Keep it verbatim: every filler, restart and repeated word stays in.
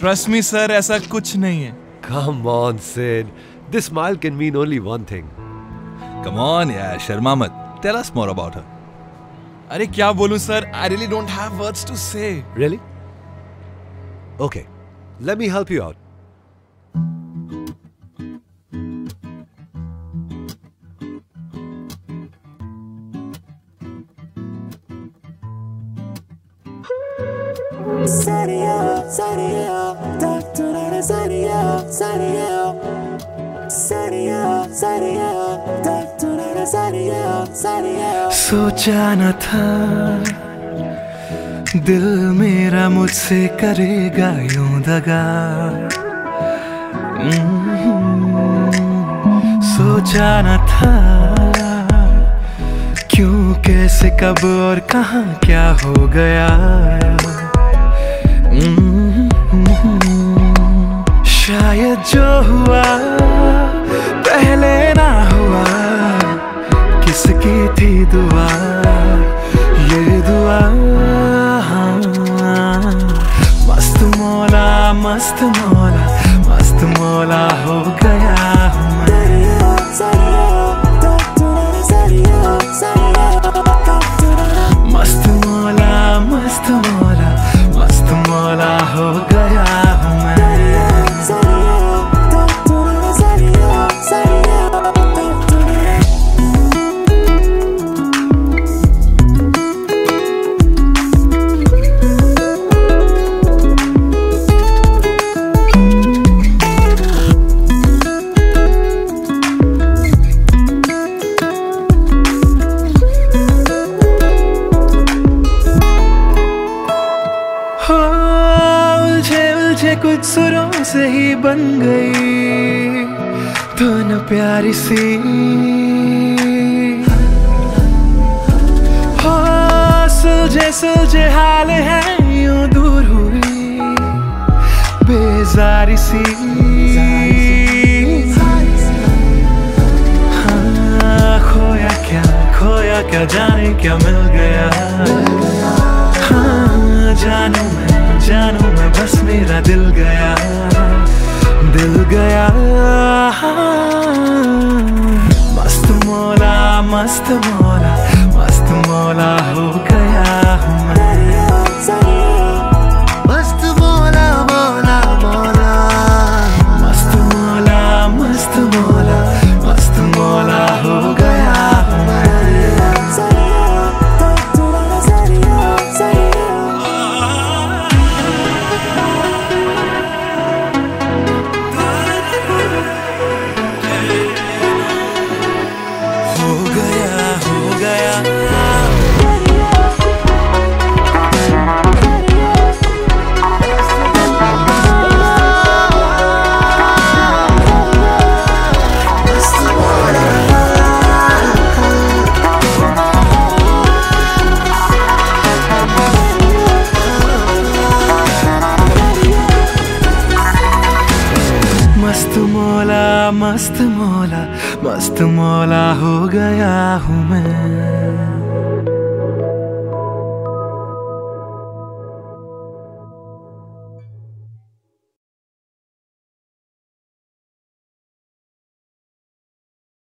Trust me sir, ऐसा कुछ नहीं है। Come on, Sid. This smile can mean only one thing. Come on यार, शर्मा मत। Tell us more about her. अरे क्या बोलूं sir, I really don't have words to say. Really? Okay, let me help you out. Saria, Saria, Doctor Saria, Saria, Saria, Saria, Doctor Saria, Saria. सोचा न था दिल मेरा मुझसे करेगा यूं दगा, सोचा न था क्यों, कैसे, कब और कहां क्या हो गया। शायद जो हुआ पहले ना हुआ, किसकी थी दुआ, ये दुआ। मस्त मौला, मस्त मौला, मस्त मौला हो गया हूँ मैं। मस्त मौला, मस्त मौला, मस्त मौला हो गया हूँ मैं। कुछ सुरों से ही बन गई धुन प्यारी सी, हो सुलझे सुलझे हाल है यूं दूर हुई बेजारी सी। हाँ, खोया क्या खोया क्या, जाने क्या मिल गया। हाँ, जानू मैं जानू मैं बस मेरा दिल गया, दिल गया। मस्त मौला, मस्त मौला, मस्त मौला हो गया हूँ मैं। मस्त मौला, मौला मौला, मस्त मौला, मस्त मौला, मस्त मौला हो गया हूँ मैं। मस्त मौला, मस्त मौला, मस्त मौला हो गया हूँ मैं।